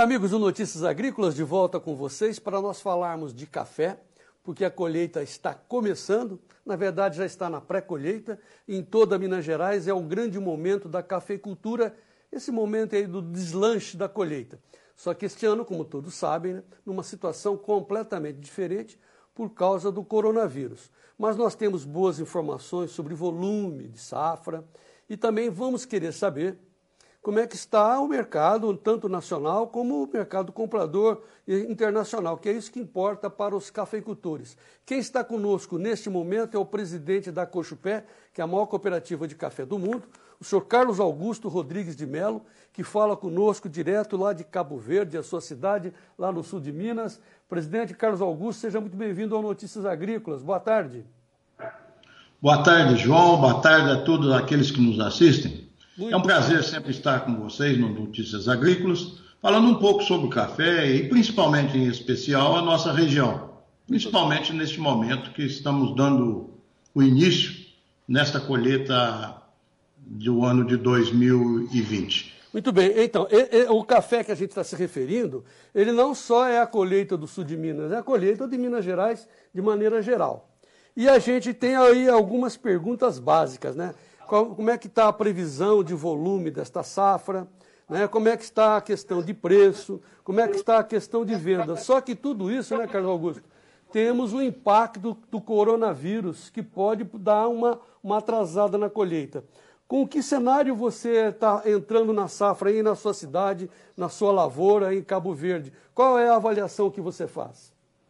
amigos do Notícias Agrícolas, de volta com vocês para nós falarmos de café, porque a colheita está começando, na verdade já está na pré-colheita, em toda Minas Gerais é um grande momento da cafeicultura, esse momento aí do deslanche da colheita. Só que este ano, como todos sabem, né, numa situação completamente diferente por causa do coronavírus. Mas nós temos boas informações sobre volume de safra e também vamos querer saber como é que está o mercado, tanto nacional como o mercado comprador internacional, que é isso que importa para os cafeicultores. Quem está conosco neste momento é o presidente da Cochupé, que é a maior cooperativa de café do mundo, o senhor Carlos Augusto Rodrigues de Melo, que fala conosco direto lá de Cabo Verde, a sua cidade, lá no sul de Minas. Presidente Carlos Augusto, seja muito bem-vindo ao Notícias Agrícolas. Boa tarde. Boa tarde, João. Boa tarde a todos aqueles que nos assistem. É um prazer sempre estar com vocês no Notícias Agrícolas, falando um pouco sobre o café e principalmente, em especial, a nossa região. Principalmente neste momento que estamos dando o início nesta colheita do ano de 2020. Muito bem. Então, o café que a gente está se referindo, ele não só é a colheita do sul de Minas, é a colheita de Minas Gerais de maneira geral. E a gente tem aí algumas perguntas básicas, né? Como é que está a previsão de volume desta safra, né? Como é que está a questão de preço, como é que está a questão de venda. Só que tudo isso, né, Carlos Augusto, temos o impacto do coronavírus que pode dar uma atrasada na colheita. Com que cenário você está entrando na safra aí na sua cidade, na sua lavoura, em Cabo Verde? Qual é a avaliação que você faz?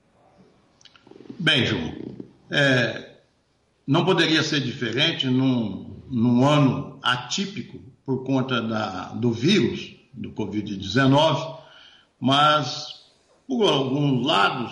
Bem, João, não poderia ser diferente num ano atípico por conta do vírus, do Covid-19, mas por algum lado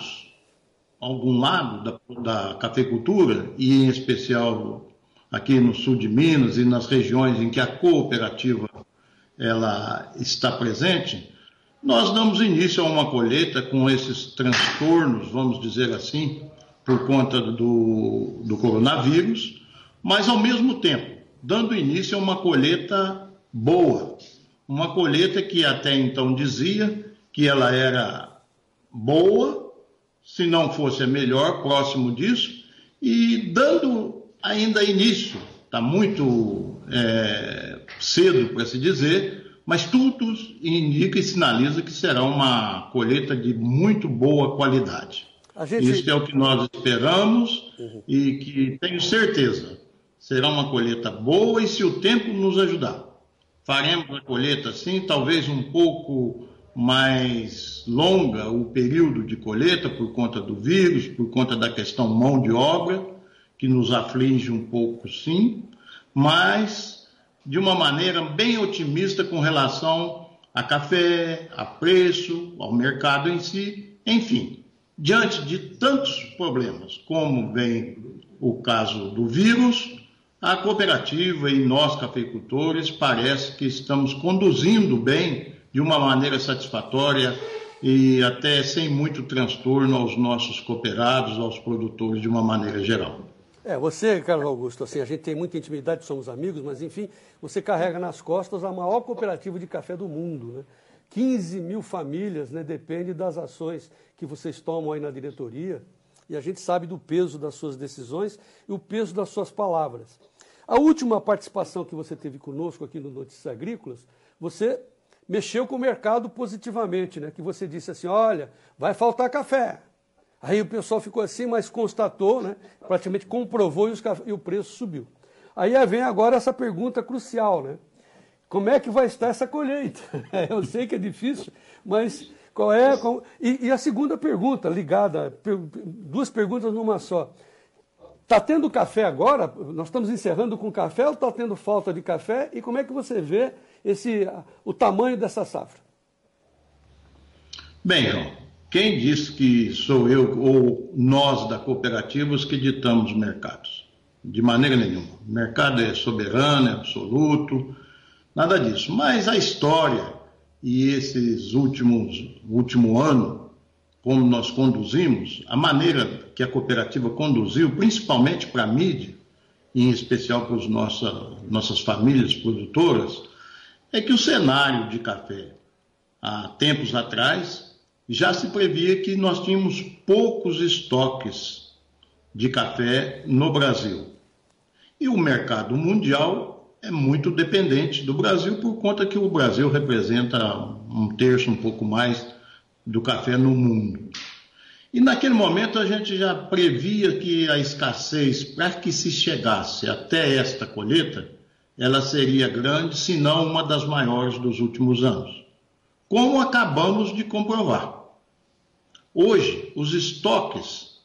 da cafeicultura, e em especial aqui no sul de Minas e nas regiões em que a cooperativa ela está presente, nós damos início a uma colheita com esses transtornos, vamos dizer assim, por conta do coronavírus, mas ao mesmo tempo dando início a uma colheita boa, uma colheita que até então dizia que ela era boa, se não fosse a melhor, próximo disso, e dando ainda início, está muito cedo para se dizer, mas tudo indica e sinaliza que será uma colheita de muito boa qualidade. Isso é o que nós esperamos e que tenho certeza. Será uma colheita boa e se o tempo nos ajudar. Faremos a colheita sim, talvez um pouco mais longa o período de colheita por conta do vírus, por conta da questão mão de obra, que nos aflige um pouco sim, mas de uma maneira bem otimista com relação a café, a preço, ao mercado em si, enfim. Diante de tantos problemas, como vem o caso do vírus, a cooperativa e nós, cafeicultores, parece que estamos conduzindo bem, de uma maneira satisfatória e até sem muito transtorno aos nossos cooperados, aos produtores de uma maneira geral. Você, Carlos Augusto, assim, a gente tem muita intimidade, somos amigos, mas enfim, você carrega nas costas a maior cooperativa de café do mundo, né? 15 mil famílias, né, depende das ações que vocês tomam aí na diretoria, e a gente sabe do peso das suas decisões e o peso das suas palavras. A última participação que você teve conosco aqui no Notícias Agrícolas, você mexeu com o mercado positivamente, né? Que você disse assim, olha, vai faltar café. Aí o pessoal ficou assim, mas constatou, né? Praticamente comprovou e o preço subiu. Aí vem agora essa pergunta crucial, né? Como é que vai estar essa colheita? Eu sei que é difícil, mas qual é... E a segunda pergunta, ligada, duas perguntas numa só. Está tendo café agora? Nós estamos encerrando com café ou está tendo falta de café? E como é que você vê o tamanho dessa safra? Bem, João, quem disse que sou eu ou nós da cooperativa os que ditamos os mercados? De maneira nenhuma. O mercado é soberano, é absoluto, nada disso. Mas a história e esses último ano, como nós conduzimos, a maneira que a cooperativa conduziu, principalmente para a mídia, e em especial para as nossas famílias produtoras, é que o cenário de café há tempos atrás, já se previa que nós tínhamos poucos estoques de café no Brasil. E o mercado mundial é muito dependente do Brasil, por conta que o Brasil representa um terço, um pouco mais, do café no mundo. E naquele momento a gente já previa que a escassez, para que se chegasse até esta colheita, ela seria grande, se não uma das maiores dos últimos anos. Como acabamos de comprovar. Hoje, os estoques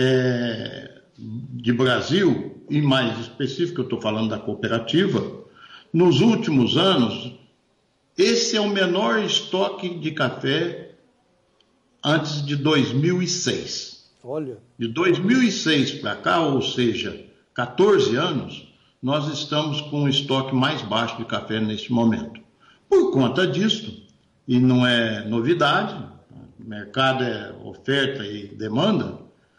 de Brasil, e mais específico, eu estou falando da cooperativa, nos últimos anos, esse é o menor estoque de café antes de 2006. Olha. De 2006 para cá, ou seja, 14 anos, nós estamos com o estoque mais baixo de café neste momento. Por conta disso, e não é novidade, o mercado é oferta e demanda,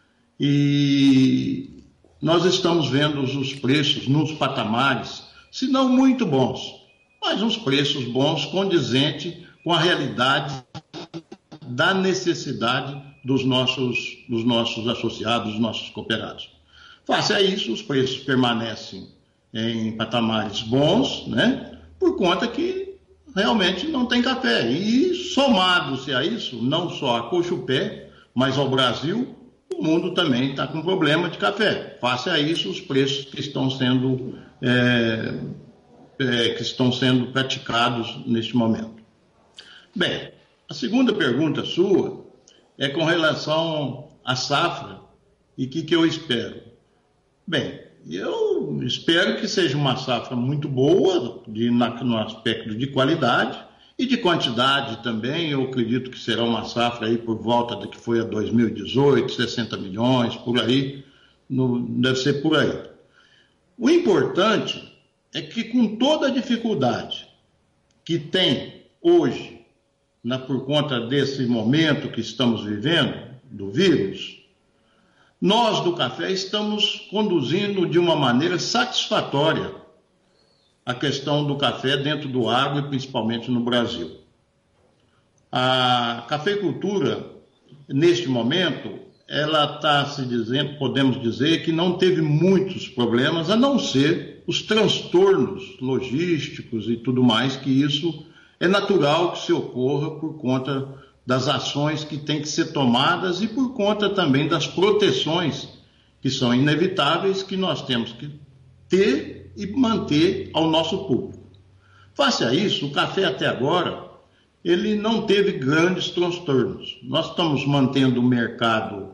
e nós estamos vendo os preços nos patamares, se não muito bons, mas uns preços bons condizentes com a realidade da necessidade dos nossos associados, dos nossos cooperados. Face a isso, os preços permanecem em patamares bons, né? Por conta que realmente não tem café. E somado-se a isso, não só a Cochupé, mas ao Brasil, o mundo também está com problema de café. Face a isso, os preços que estão sendo praticados neste momento. Bem, a segunda pergunta sua é com relação à safra e o que eu espero. Bem, eu espero que seja uma safra muito boa no aspecto de qualidade e de quantidade também. Eu acredito que será uma safra aí por volta do que foi a 2018, 60 milhões, por aí, deve ser por aí. O importante é que com toda a dificuldade que tem hoje, por conta desse momento que estamos vivendo, do vírus, nós do café estamos conduzindo de uma maneira satisfatória a questão do café dentro do agro e principalmente no Brasil. A cafeicultura, neste momento, ela está se dizendo, podemos dizer, que não teve muitos problemas, a não ser os transtornos logísticos e tudo mais, que isso é natural que se ocorra por conta das ações que têm que ser tomadas e por conta também das proteções que são inevitáveis que nós temos que ter e manter ao nosso público. Face a isso, o café até agora, ele não teve grandes transtornos. Nós estamos mantendo o mercado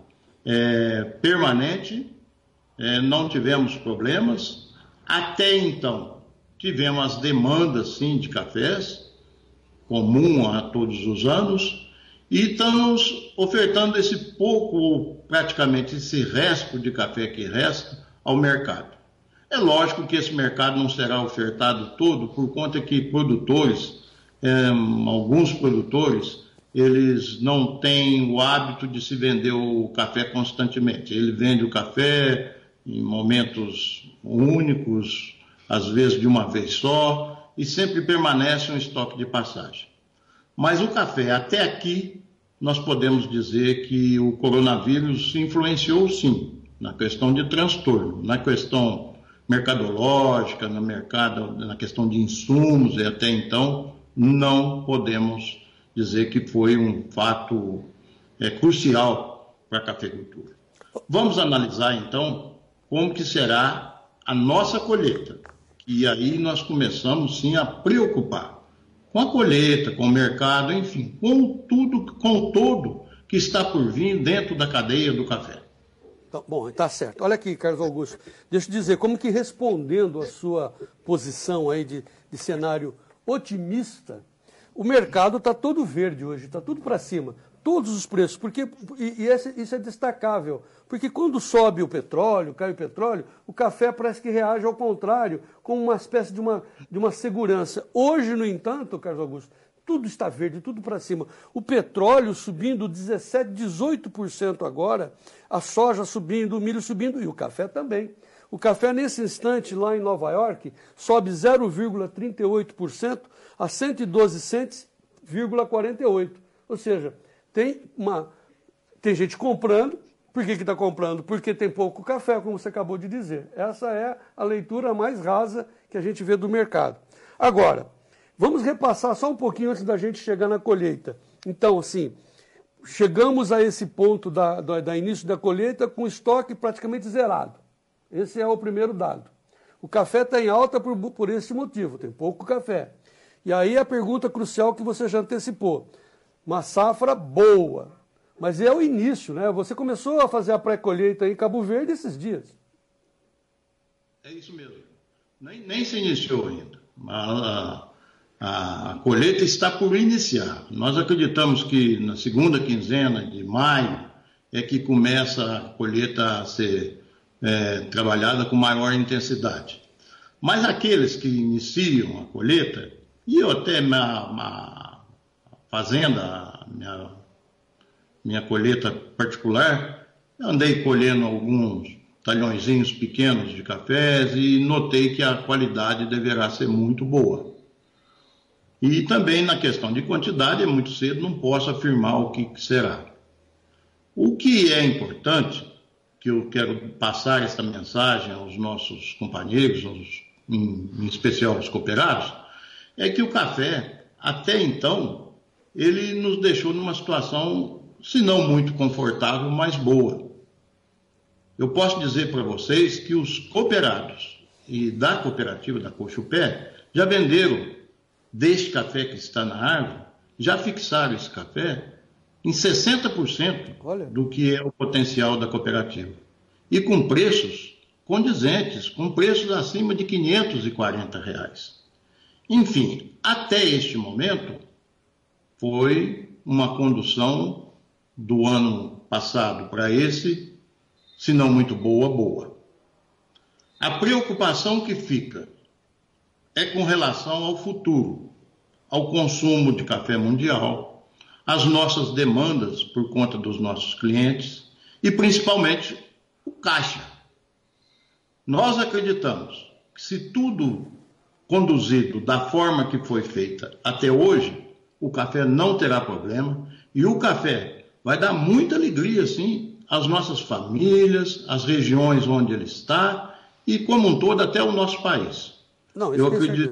permanente, não tivemos problemas. Até então, tivemos as demandas, sim, de cafés, comum a todos os anos, e estamos ofertando esse pouco, ou praticamente esse resto de café que resta, ao mercado. É lógico que esse mercado não será ofertado todo, por conta que produtores, alguns produtores, eles não têm o hábito de se vender o café constantemente. Ele vende o café em momentos únicos, às vezes de uma vez só, e sempre permanece um estoque de passagem. Mas o café, até aqui, nós podemos dizer que o coronavírus influenciou, sim, na questão de transtorno, na questão mercadológica, na questão de insumos, e até então não podemos dizer que foi um fato crucial para a cafeicultura. Vamos analisar, então, como que será a nossa colheita. E aí nós começamos, sim, a preocupar com a colheita, com o mercado, enfim, com tudo, com todo que está por vir dentro da cadeia do café. Tá bom, está certo. Olha aqui, Carlos Augusto, deixa eu dizer, como que respondendo a sua posição aí de cenário otimista, o mercado está todo verde hoje, está tudo para cima, todos os preços, porque, isso é destacável, porque quando sobe o petróleo, cai o petróleo, o café parece que reage ao contrário, com uma espécie de uma segurança. Hoje, no entanto, Carlos Augusto, tudo está verde, tudo para cima. O petróleo subindo 17%, 18% agora, a soja subindo, o milho subindo e o café também. O café, nesse instante, lá em Nova York, sobe 0,38% a 112 cents, 1,48. Ou seja, tem gente comprando. Por que está comprando? Porque tem pouco café, como você acabou de dizer. Essa é a leitura mais rasa que a gente vê do mercado. Agora, vamos repassar só um pouquinho antes da gente chegar na colheita. Então, assim, chegamos a esse ponto da início da colheita com estoque praticamente zerado. Esse é o primeiro dado. O café está em alta por esse motivo, tem pouco café. E aí a pergunta crucial que você já antecipou. Uma safra boa, mas é o início, né? Você começou a fazer a pré-colheita em Cabo Verde esses dias. É isso mesmo. Nem se iniciou ainda. A colheita está por iniciar. Nós acreditamos que na segunda quinzena de maio é que começa a colheita a ser trabalhada com maior intensidade. Mas aqueles que iniciam a colheita, e eu até minha fazenda, minha colheita particular, andei colhendo alguns talhõezinhos pequenos de cafés e notei que a qualidade deverá ser muito boa. E também na questão de quantidade, é muito cedo, não posso afirmar o que será. O que é importante, que eu quero passar esta mensagem aos nossos companheiros, em especial aos cooperados, é que o café, até então, ele nos deixou numa situação, se não muito confortável, mas boa. Eu posso dizer para vocês que os cooperados e da cooperativa da Cochupé já venderam deste café que está na árvore, já fixaram esse café em 60% do que é o potencial da cooperativa. E com preços condizentes, com preços acima de R$540. Enfim, até este momento, foi uma condução do ano passado para esse, se não muito boa. A preocupação que fica é com relação ao futuro, ao consumo de café mundial, às nossas demandas por conta dos nossos clientes e principalmente o caixa. Nós acreditamos que se tudo conduzido da forma que foi feita até hoje, o café não terá problema e o café vai dar muita alegria, sim, às nossas famílias, às regiões onde ele está e, como um todo, até o nosso país. Não, eu acredito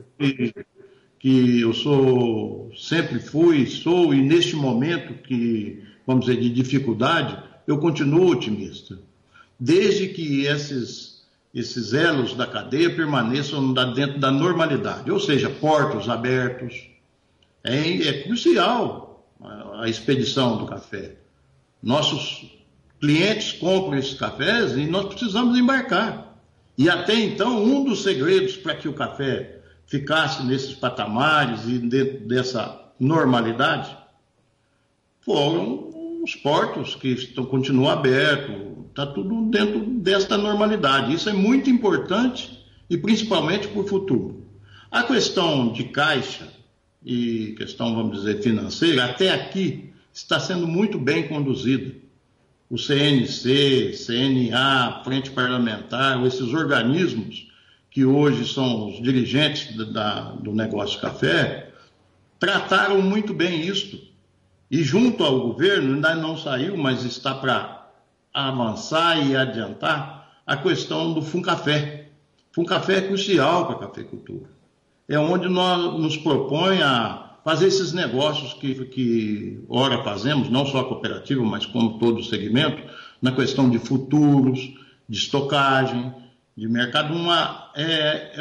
que eu sempre fui, sou, e neste momento que, vamos dizer, de dificuldade, eu continuo otimista. Desde que esses elos da cadeia permaneçam dentro da normalidade, ou seja, portos abertos. É crucial a expedição do café. Nossos clientes compram esses cafés e nós precisamos embarcar. E até então, um dos segredos para que o café ficasse nesses patamares e dentro dessa normalidade foram os portos que continuam abertos, está tudo dentro desta normalidade. Isso é muito importante e principalmente para o futuro. A questão de caixa e questão, vamos dizer, financeira, até aqui está sendo muito bem conduzida. O CNC, CNA, Frente Parlamentar, esses organismos que hoje são os dirigentes do negócio café, trataram muito bem isto. E junto ao governo, ainda não saiu, mas está para avançar e adiantar a questão do Funcafé. Funcafé é crucial para a cafeicultura. É onde nós nos propõe a fazer esses negócios que ora fazemos, não só a cooperativa, mas como todo o segmento, na questão de futuros, de estocagem, de mercado. É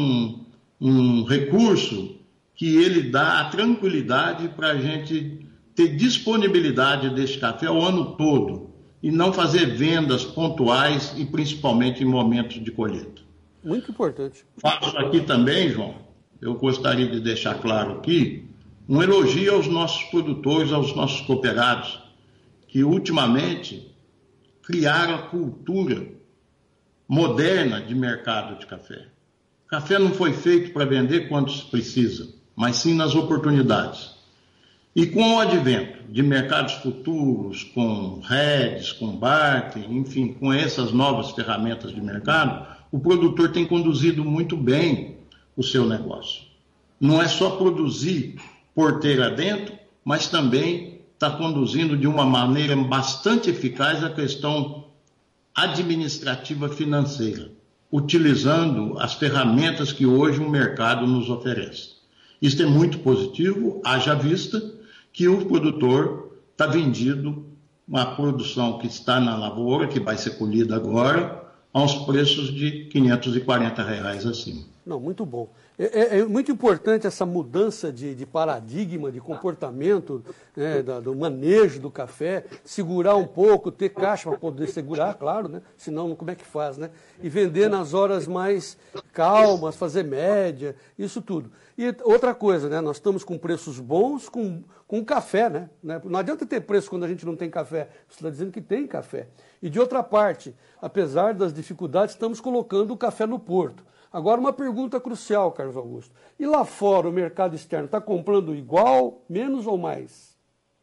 um recurso que ele dá a tranquilidade para a gente ter disponibilidade desse café o ano todo e não fazer vendas pontuais e principalmente em momentos de colheita. Muito importante. Faço aqui também, João, eu gostaria de deixar claro aqui, um elogio aos nossos produtores, aos nossos cooperados, que ultimamente criaram a cultura moderna de mercado de café. Café não foi feito para vender quanto se precisa, mas sim nas oportunidades. E com o advento de mercados futuros, com redes, com barter, enfim, com essas novas ferramentas de mercado, o produtor tem conduzido muito bem o seu negócio. Não é só produzir porteira dentro, mas também está conduzindo de uma maneira bastante eficaz a questão administrativa financeira, utilizando as ferramentas que hoje o mercado nos oferece. Isso é muito positivo, haja vista que o produtor está vendido uma produção que está na lavoura, que vai ser colhida agora, a uns preços de R$ 540 acima. Não, muito bom. É muito importante essa mudança de paradigma, de comportamento, né, do manejo do café, segurar um pouco, ter caixa para poder segurar, claro, né? Senão como é que faz, né? E vender nas horas mais calmas, fazer média, isso tudo. E outra coisa, né? Nós estamos com preços bons com café, né? Não adianta ter preço quando a gente não tem café. Você está dizendo que tem café. E de outra parte, apesar das dificuldades, estamos colocando o café no porto. Agora, uma pergunta crucial, Carlos Augusto. E lá fora, o mercado externo está comprando igual, menos ou mais?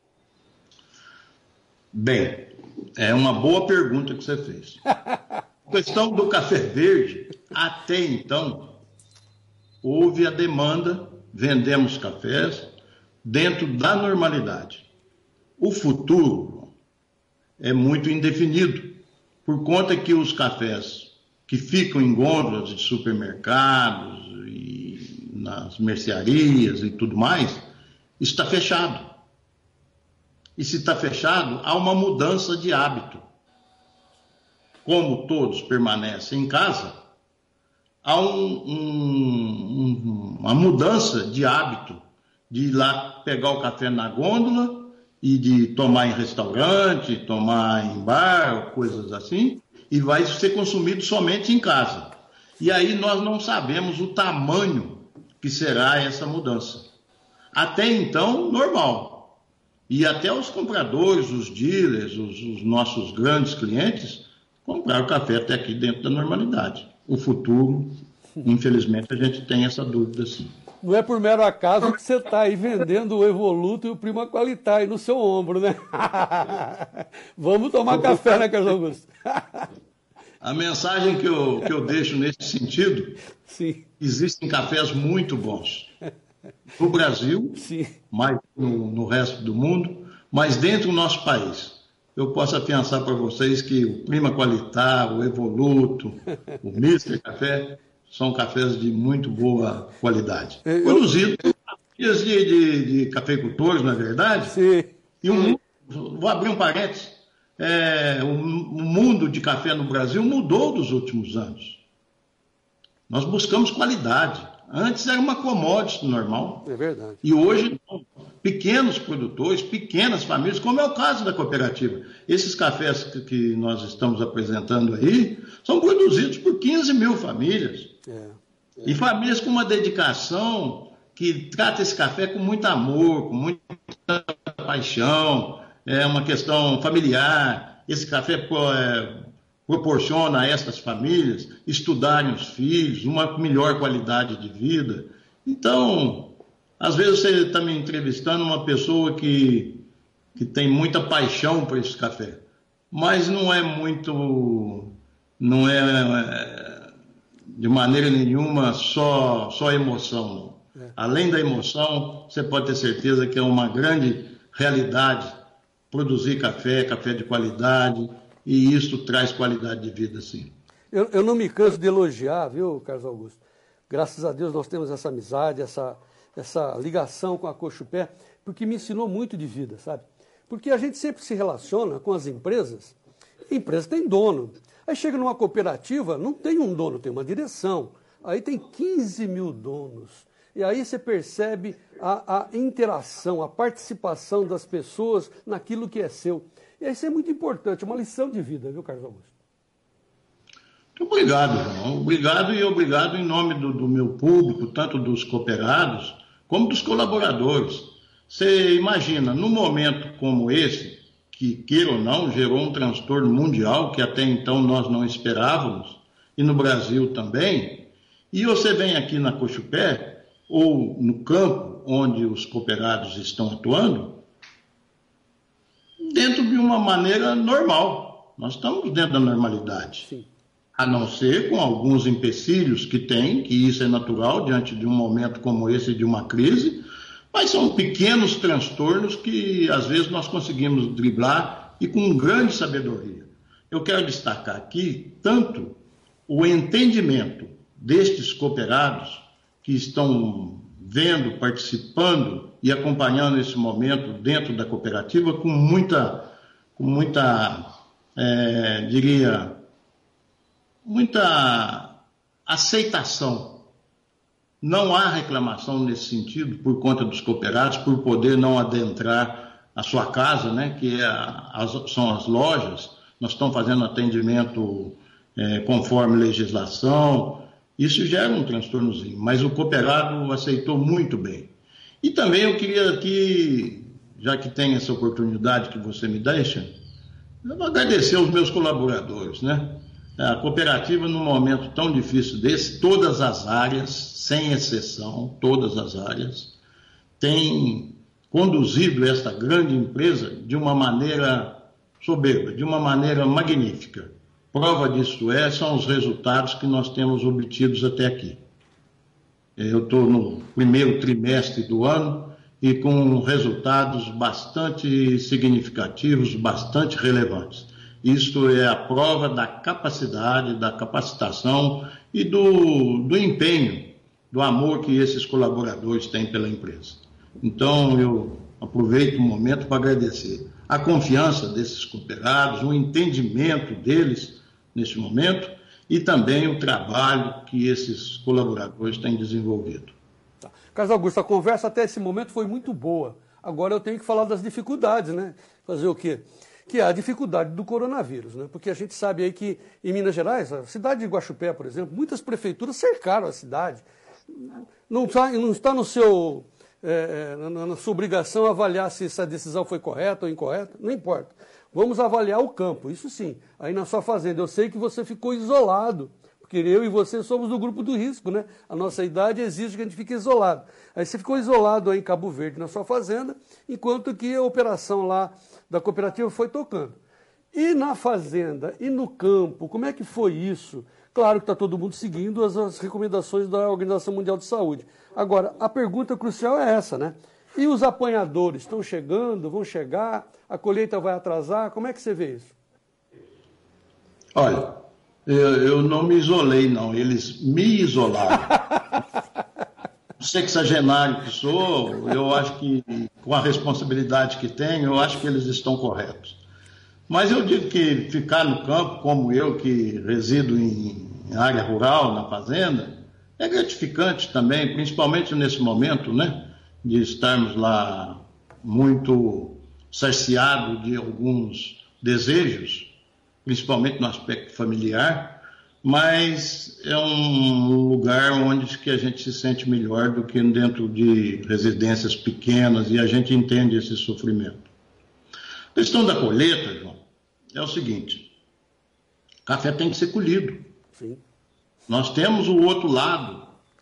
Bem, é uma boa pergunta que você fez. A questão do café verde, até então, houve a demanda, vendemos cafés dentro da normalidade. O futuro é muito indefinido, por conta que os cafés que ficam em gôndolas de supermercados e nas mercearias e tudo mais, está fechado. E se está fechado, há uma mudança de hábito. Como todos permanecem em casa, há uma mudança de hábito de ir lá pegar o café na gôndola e de tomar em restaurante, tomar em bar, coisas assim, e vai ser consumido somente em casa. E aí nós não sabemos o tamanho que será essa mudança. Até então, normal. E até os compradores, os dealers, os nossos grandes clientes, compraram café até aqui dentro da normalidade. O futuro, infelizmente, a gente tem essa dúvida sim. Não é por mero acaso que você está aí vendendo o Evoluto e o Prima Qualità aí no seu ombro, né? Vamos tomar café, né, Carlos Augusto? A mensagem que eu deixo nesse sentido, sim, existem cafés muito bons no Brasil, sim, mas no resto do mundo, mas dentro do nosso país. Eu posso afiançar para vocês que o Prima Qualità, o Evoluto, o Mister Café, são cafés de muito boa qualidade. Produzidos de cafeicultores, não é verdade? Sim. E vou abrir um parênteses. O mundo de café no Brasil mudou dos últimos anos. Nós buscamos qualidade. Antes era uma commodity normal. É verdade. E hoje, não. Pequenos produtores, pequenas famílias, como é o caso da cooperativa. Esses cafés que nós estamos apresentando aí são produzidos por 15 mil famílias. E famílias com uma dedicação que trata esse café com muito amor, com muita paixão. É uma questão familiar. Esse café proporciona a essas famílias estudarem os filhos, uma melhor qualidade de vida. Então, às vezes você está me entrevistando uma pessoa que tem muita paixão por esse café, mas não é de maneira nenhuma só emoção. Não. Além da emoção, você pode ter certeza que é uma grande realidade produzir café de qualidade, e isso traz qualidade de vida, sim. Eu não me canso de elogiar, viu, Carlos Augusto? Graças a Deus nós temos essa amizade, essa ligação com a Cochupé, porque me ensinou muito de vida, sabe? Porque a gente sempre se relaciona com as empresas, a empresa tem dono. Aí chega numa cooperativa, não tem um dono, tem uma direção. Aí tem 15 mil donos. E aí você percebe a interação, a participação das pessoas naquilo que é seu. E isso é muito importante, uma lição de vida, viu, Carlos Augusto? Muito obrigado, João. Obrigado em nome do meu público, tanto dos cooperados como dos colaboradores. Você imagina, num momento como esse, que, queira ou não, gerou um transtorno mundial que até então nós não esperávamos, e no Brasil também, e você vem aqui na Cochupé, ou no campo onde os cooperados estão atuando, dentro de uma maneira normal. Nós estamos dentro da normalidade. Sim. A não ser com alguns empecilhos que tem, que isso é natural diante de um momento como esse, de uma crise, Mas são pequenos transtornos que às vezes nós conseguimos driblar e com grande sabedoria. Eu quero destacar aqui tanto o entendimento destes cooperados que estão vendo, participando e acompanhando esse momento dentro da cooperativa com muita aceitação. Não há reclamação nesse sentido por conta dos cooperados, por poder não adentrar a sua casa, né, que são as lojas. Nós estamos fazendo atendimento conforme legislação. Isso gera um transtornozinho, mas o cooperado aceitou muito bem. E também eu queria aqui, já que tem essa oportunidade que você me deixa, eu vou agradecer aos meus colaboradores, né? A cooperativa, num momento tão difícil desse, todas as áreas, sem exceção, todas as áreas, têm conduzido esta grande empresa de uma maneira soberba, de uma maneira magnífica. Prova disso são os resultados que nós temos obtidos até aqui. Eu estou no primeiro trimestre do ano e com resultados bastante significativos, bastante relevantes. Isto é a prova da capacidade, da capacitação e do empenho, do amor que esses colaboradores têm pela empresa. Então, eu aproveito o momento para agradecer a confiança desses cooperados, o entendimento deles nesse momento e também o trabalho que esses colaboradores têm desenvolvido. Tá. Carlos Augusto, a conversa até esse momento foi muito boa. Agora eu tenho que falar das dificuldades, né? Fazer o quê? Que é a dificuldade do coronavírus, né? Porque a gente sabe aí que em Minas Gerais, a cidade de Guaxupé, por exemplo, muitas prefeituras cercaram a cidade. Não está no seu, na sua obrigação avaliar se essa decisão foi correta ou incorreta, não importa. Vamos avaliar o campo, isso sim. Aí na sua fazenda, eu sei que você ficou isolado, porque eu e você somos do grupo do risco, né? A nossa idade exige que a gente fique isolado. Aí você ficou isolado aí em Cabo Verde, na sua fazenda, enquanto que a operação lá da cooperativa foi tocando. E na fazenda, e no campo, como é que foi isso? Claro que está todo mundo seguindo as recomendações da Organização Mundial de Saúde. Agora, a pergunta crucial é essa, né? E os apanhadores estão chegando, vão chegar, a colheita vai atrasar, como é que você vê isso? Olha, eu não me isolei, não, eles me isolaram. Sexagenário que sou, eu acho que, com a responsabilidade que tenho, eu acho que eles estão corretos. Mas eu digo que ficar no campo, como eu, que resido em área rural, na fazenda, é gratificante também, principalmente nesse momento, né? De estarmos lá muito saciados de alguns desejos, principalmente no aspecto familiar, mas é um lugar onde que a gente se sente melhor do que dentro de residências pequenas e a gente entende esse sofrimento. A questão da colheita, João, é o seguinte: café tem que ser colhido. Sim. Nós temos o outro lado,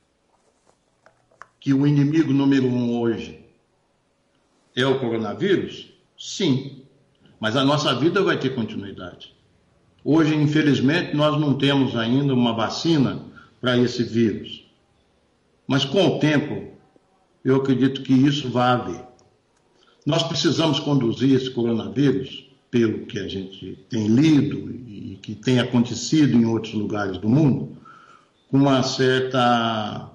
que o inimigo número 1 hoje é o coronavírus? Sim, mas a nossa vida vai ter continuidade. Hoje, infelizmente, nós não temos ainda uma vacina para esse vírus. Mas com o tempo, eu acredito que isso vai haver. Nós precisamos conduzir esse coronavírus, pelo que a gente tem lido e que tem acontecido em outros lugares do mundo, com uma certa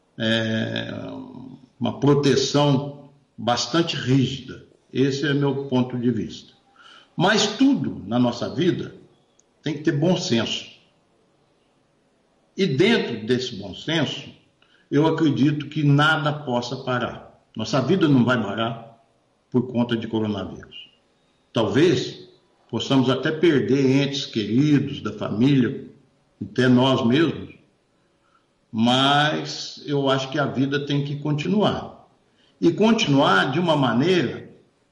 uma proteção bastante rígida. Esse é meu ponto de vista. Mas tudo na nossa vida tem que ter bom senso. E dentro desse bom senso, eu acredito que nada possa parar. Nossa vida não vai parar por conta de coronavírus. Talvez possamos até perder entes queridos da família, até nós mesmos, mas eu acho que a vida tem que continuar. E continuar de uma maneira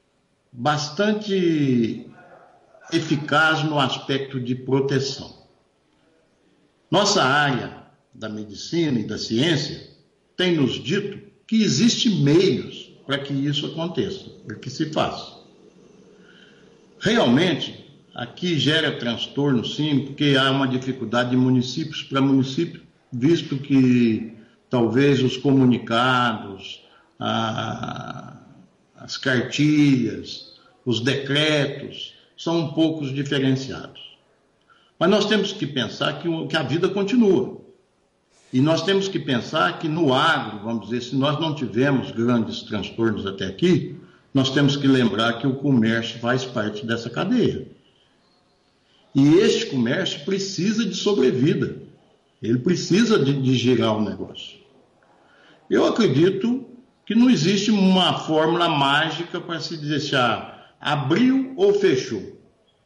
bastante eficaz no aspecto de proteção. Nossa área da medicina e da ciência tem nos dito que existem meios para que isso aconteça, para que se faça. Realmente, aqui gera transtorno, sim, porque há uma dificuldade de municípios para município, visto que talvez os comunicados, as cartilhas, os decretos são um pouco diferenciados. Mas nós temos que pensar que a vida continua. E nós temos que pensar que no agro, vamos dizer, se nós não tivemos grandes transtornos até aqui, nós temos que lembrar que o comércio faz parte dessa cadeia. E este comércio precisa de sobrevida. Ele precisa de girar o negócio. Eu acredito que não existe uma fórmula mágica para se deixar abriu ou fechou.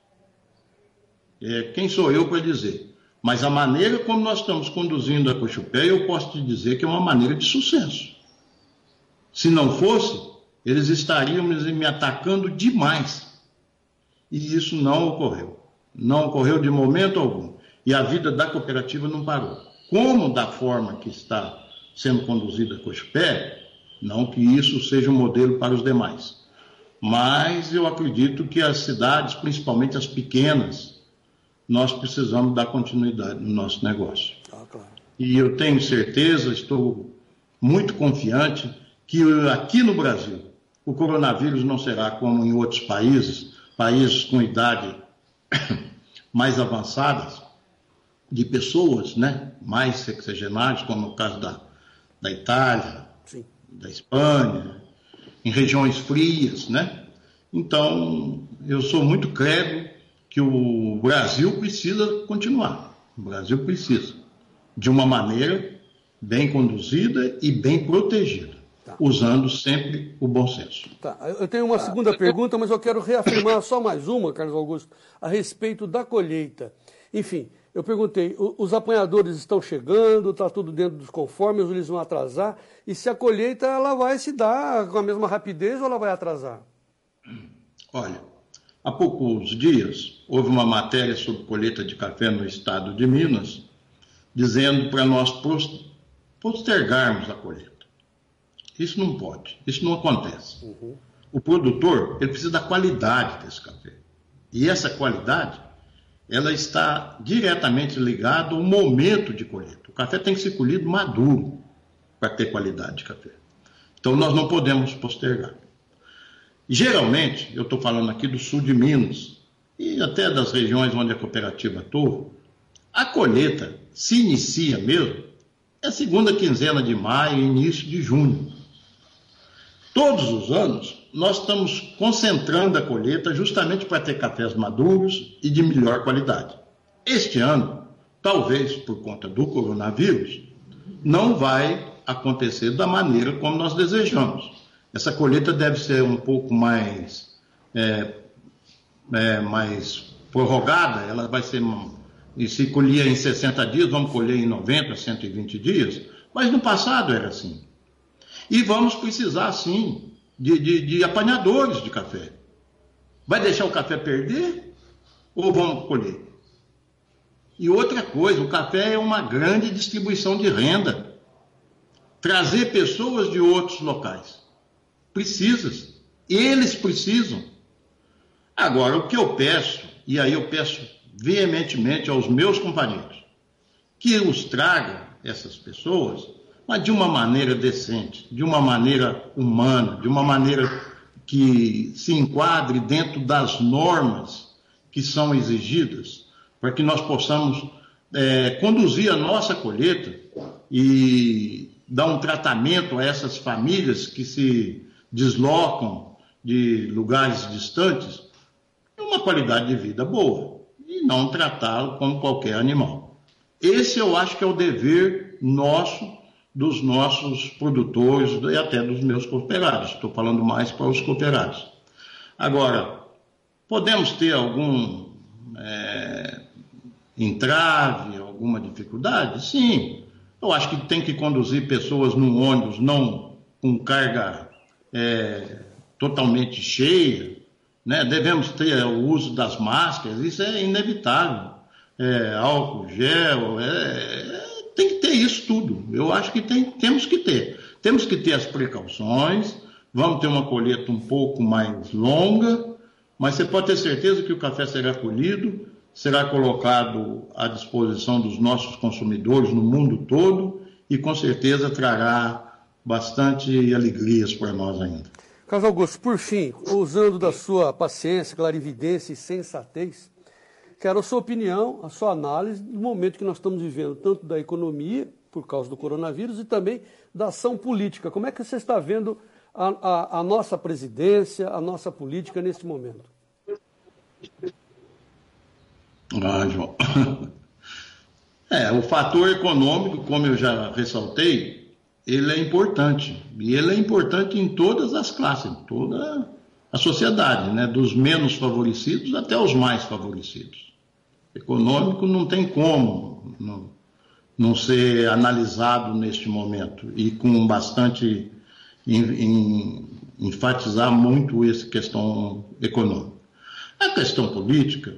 Quem sou eu para dizer? Mas a maneira como nós estamos conduzindo a Cochupé, eu posso te dizer que é uma maneira de sucesso. Se não fosse, eles estariam me atacando demais. E isso não ocorreu. Não ocorreu de momento algum. E a vida da cooperativa não parou. Como da forma que está sendo conduzida a Cochupé, não que isso seja um modelo para os demais. Mas eu acredito que as cidades, principalmente as pequenas, nós precisamos dar continuidade no nosso negócio. Claro. E eu tenho certeza, estou muito confiante, que aqui no Brasil, o coronavírus não será como em outros países com idade mais avançadas, de pessoas, né, mais sexagenárias, como no caso da Itália, sim, da Espanha, em regiões frias, né? Então, eu sou muito crédulo que o Brasil precisa continuar. O Brasil precisa, de uma maneira bem conduzida e bem protegida, usando sempre o bom senso. Tá. Eu tenho uma segunda pergunta, mas eu quero reafirmar só mais uma, Carlos Augusto, a respeito da colheita. Enfim, eu perguntei, os apanhadores estão chegando, está tudo dentro dos conformes, eles vão atrasar, e se a colheita ela vai se dar com a mesma rapidez ou ela vai atrasar? Olha, há poucos dias houve uma matéria sobre colheita de café no estado de Minas, dizendo para nós postergarmos a colheita. Isso não pode, isso não acontece. Uhum. O produtor, ele precisa da qualidade desse café. E essa qualidade, ela está diretamente ligada ao momento de colheita. O café tem que ser colhido maduro para ter qualidade de café. Então, nós não podemos postergar. Geralmente, eu estou falando aqui do sul de Minas e até das regiões onde a cooperativa atua, a colheita se inicia mesmo, é segunda quinzena de maio e início de junho. Todos os anos, nós estamos concentrando a colheita justamente para ter cafés maduros e de melhor qualidade. Este ano, talvez por conta do coronavírus, não vai acontecer da maneira como nós desejamos. Essa colheita deve ser um pouco mais prorrogada, ela vai ser, e se colhia em 60 dias, vamos colher em 90, 120 dias, mas no passado era assim. E vamos precisar, sim, de apanhadores de café. Vai deixar o café perder ou vamos colher? E outra coisa, o café é uma grande distribuição de renda. Trazer pessoas de outros locais. Eles precisam. Agora, o que eu peço, e aí eu peço veementemente aos meus companheiros, que os tragam, essas pessoas, mas de uma maneira decente, de uma maneira humana, de uma maneira que se enquadre dentro das normas que são exigidas, para que nós possamos conduzir a nossa colheita e dar um tratamento a essas famílias que se deslocam de lugares distantes, uma qualidade de vida boa, e não tratá-lo como qualquer animal. Esse eu acho que é o dever nosso, dos nossos produtores e até dos meus cooperados. Estou falando mais para os cooperados. Agora, podemos ter algum entrave, alguma dificuldade? Sim. Eu acho que tem que conduzir pessoas num ônibus não com carga totalmente cheia, né? Devemos ter o uso das máscaras, isso é inevitável. Álcool, gel, tem que ter isso tudo. Eu acho que temos que ter. Temos que ter as precauções, vamos ter uma colheita um pouco mais longa, mas você pode ter certeza que o café será colhido, será colocado à disposição dos nossos consumidores no mundo todo e com certeza trará bastante alegrias para nós ainda. Carlos Augusto, por fim, usando da sua paciência, clarividência e sensatez, quero a sua opinião, a sua análise do momento que nós estamos vivendo, tanto da economia, por causa do coronavírus, e também da ação política. Como é que você está vendo a nossa presidência, a nossa política nesse momento? João. O fator econômico, como eu já ressaltei, ele é importante. E ele é importante em todas as classes, em toda a sociedade, né? Dos menos favorecidos até os mais favorecidos. Econômico não tem como não ser analisado neste momento e com bastante enfatizar muito essa questão econômica. A questão política,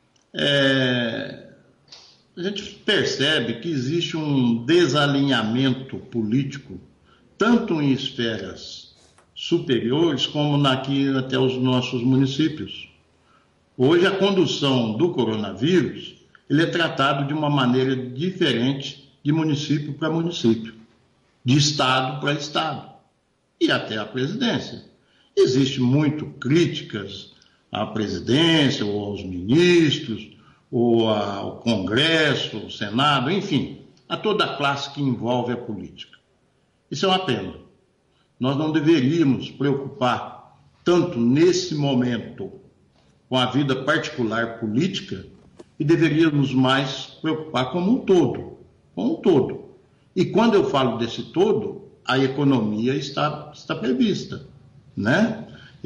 a gente percebe que existe um desalinhamento político, tanto em esferas superiores como aqui até os nossos municípios. Hoje a condução do coronavírus, ele é tratado de uma maneira diferente de município para município, de estado para estado e até a presidência. Existem muito críticas à presidência ou aos ministros, ou ao Congresso, ao Senado, enfim, a toda a classe que envolve a política. Isso é uma pena. Nós não deveríamos preocupar tanto nesse momento com a vida particular política e deveríamos mais preocupar como um todo. E quando eu falo desse todo, a economia está prevista, né?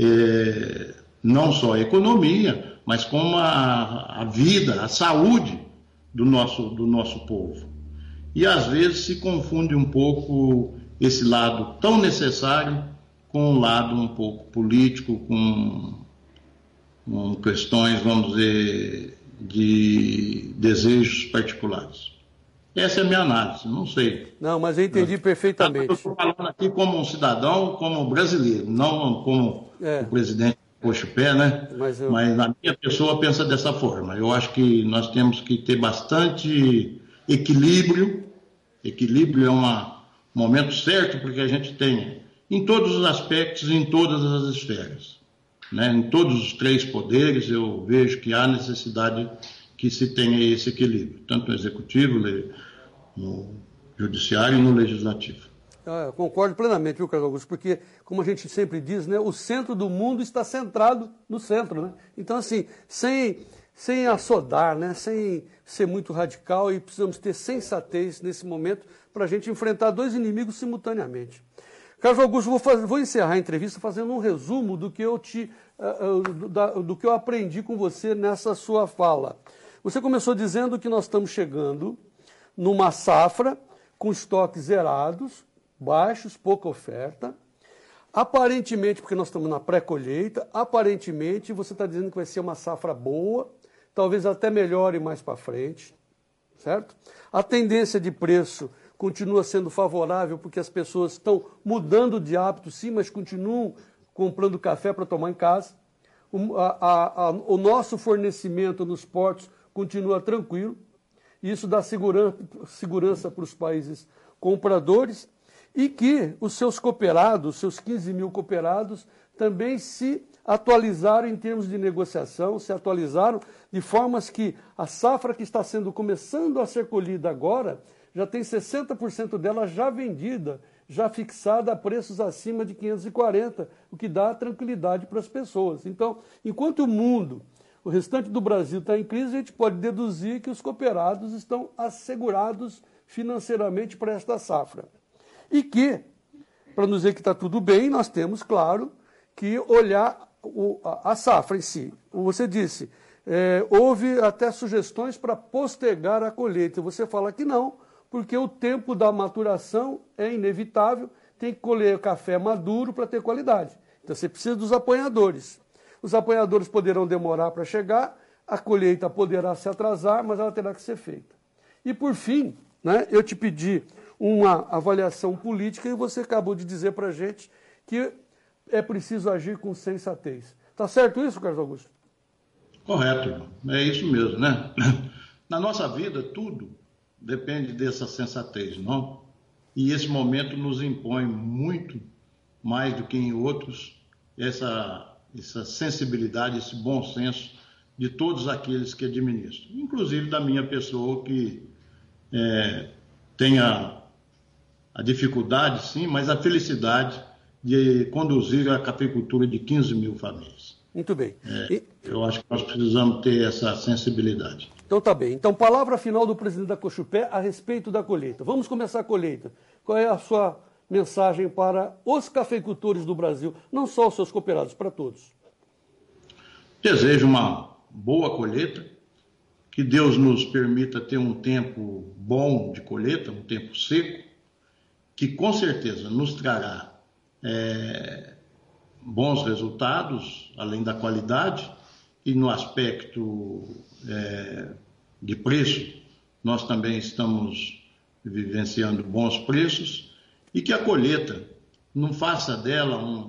Não só a economia, mas como a vida, a saúde do nosso povo. E às vezes se confunde um pouco esse lado tão necessário com um lado um pouco político, com questões, vamos dizer, de desejos particulares. Essa é a minha análise, não sei. Não, mas eu entendi perfeitamente. Eu estou falando aqui como um cidadão, como brasileiro, não como o presidente puxa o pé, né? Mas a minha pessoa pensa dessa forma. Eu acho que nós temos que ter bastante equilíbrio. Equilíbrio é um momento certo porque a gente tem em todos os aspectos, em todas as esferas, né? Em todos os três poderes eu vejo que há necessidade que se tenha esse equilíbrio, tanto no executivo, no judiciário e no legislativo. Eu concordo plenamente, viu, Carlos Augusto? Porque, como a gente sempre diz, né, o centro do mundo está centrado no centro, né? Então, assim, sem assodar, né, sem ser muito radical, e precisamos ter sensatez nesse momento para a gente enfrentar dois inimigos simultaneamente. Carlos Augusto, vou encerrar a entrevista fazendo um resumo do que eu aprendi com você nessa sua fala. Você começou dizendo que nós estamos chegando numa safra com estoques zerados, baixos, pouca oferta. Aparentemente, porque nós estamos na pré-colheita, aparentemente você está dizendo que vai ser uma safra boa, talvez até melhore mais para frente, certo? A tendência de preço continua sendo favorável porque as pessoas estão mudando de hábito, sim, mas continuam comprando café para tomar em casa. O nosso fornecimento nos portos continua tranquilo. Isso dá segurança para os países compradores e que os seus cooperados, seus 15 mil cooperados, também se atualizaram em termos de negociação, se atualizaram de formas que a safra que está começando a ser colhida agora, já tem 60% dela já vendida, já fixada a preços acima de 540, o que dá tranquilidade para as pessoas. Então, enquanto o restante do Brasil está em crise, a gente pode deduzir que os cooperados estão assegurados financeiramente para esta safra. E que, para nos dizer que está tudo bem, nós temos, claro, que olhar a safra em si. Você disse, houve até sugestões para postergar a colheita. Você fala que não, porque o tempo da maturação é inevitável, tem que colher o café maduro para ter qualidade. Então você precisa dos apanhadores. Os apanhadores poderão demorar para chegar, a colheita poderá se atrasar, mas ela terá que ser feita. E por fim, né, eu te pedi uma avaliação política e você acabou de dizer para a gente que é preciso agir com sensatez. Está certo isso, Carlos Augusto? Correto, é isso mesmo, né? Na nossa vida, tudo depende dessa sensatez, não? e esse momento nos impõe muito, mais do que em outros, essa sensibilidade, esse bom senso de todos aqueles que administram, inclusive da minha pessoa, que tem a dificuldade, sim, mas a felicidade de conduzir a cafeicultura de 15 mil famílias. Muito bem. Eu acho que nós precisamos ter essa sensibilidade. Então tá bem. Então, palavra final do presidente da Cochupé a respeito da colheita. Vamos começar a colheita. Qual é a sua mensagem para os cafeicultores do Brasil, não só os seus cooperados, para todos? Desejo uma boa colheita, que Deus nos permita ter um tempo bom de colheita, um tempo seco, que com certeza nos trará bons resultados, além da qualidade, e no aspecto de preço, nós também estamos vivenciando bons preços, e que a colheita não faça dela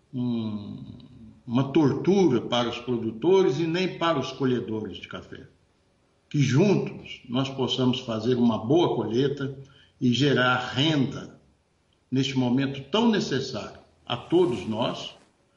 uma tortura para os produtores e nem para os colhedores de café. Que juntos nós possamos fazer uma boa colheita e gerar renda neste momento tão necessário a todos nós,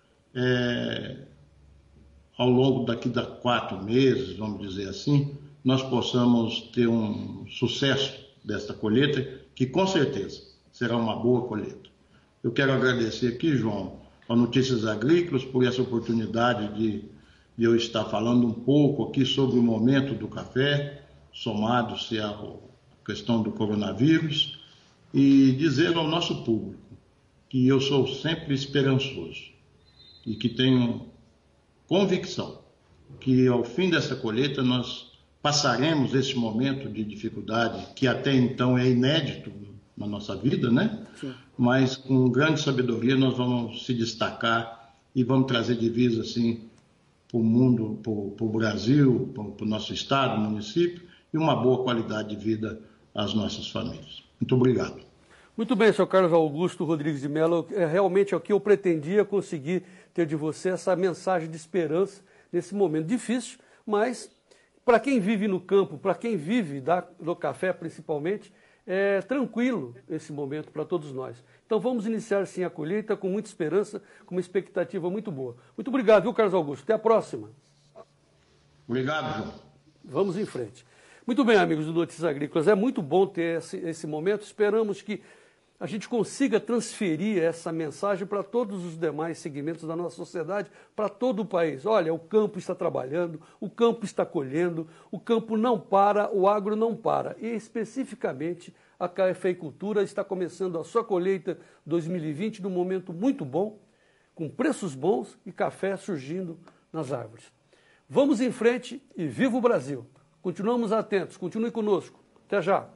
ao longo daqui de 4 meses, vamos dizer assim, nós possamos ter um sucesso desta colheita, que com certeza será uma boa colheita. Eu quero agradecer aqui, João, a Notícias Agrícolas, por essa oportunidade de eu estar falando um pouco aqui sobre o momento do café, somado-se à questão do coronavírus, e dizer ao nosso público que eu sou sempre esperançoso e que tenho convicção que ao fim dessa colheita nós passaremos esse momento de dificuldade que até então é inédito na nossa vida, né? Sim. Mas com grande sabedoria nós vamos se destacar e vamos trazer divisas assim para o mundo, para o Brasil, para o nosso estado, município, e uma boa qualidade de vida às nossas famílias. Muito obrigado. Muito bem, senhor Carlos Augusto Rodrigues de Mello. Realmente é o que eu pretendia conseguir ter de você, essa mensagem de esperança nesse momento difícil, mas para quem vive no campo, para quem vive do café principalmente, é tranquilo esse momento para todos nós. Então vamos iniciar sim a colheita com muita esperança, com uma expectativa muito boa. Muito obrigado, viu, Carlos Augusto? Até a próxima. Obrigado, João. Vamos em frente. Muito bem, amigos do Notícias Agrícolas, é muito bom ter esse momento. Esperamos que a gente consiga transferir essa mensagem para todos os demais segmentos da nossa sociedade, para todo o país. Olha, o campo está trabalhando, o campo está colhendo, o campo não para, o agro não para. E especificamente a cafeicultura está começando a sua colheita 2020 num momento muito bom, com preços bons e café surgindo nas árvores. Vamos em frente e viva o Brasil! Continuamos atentos, continue conosco. Até já!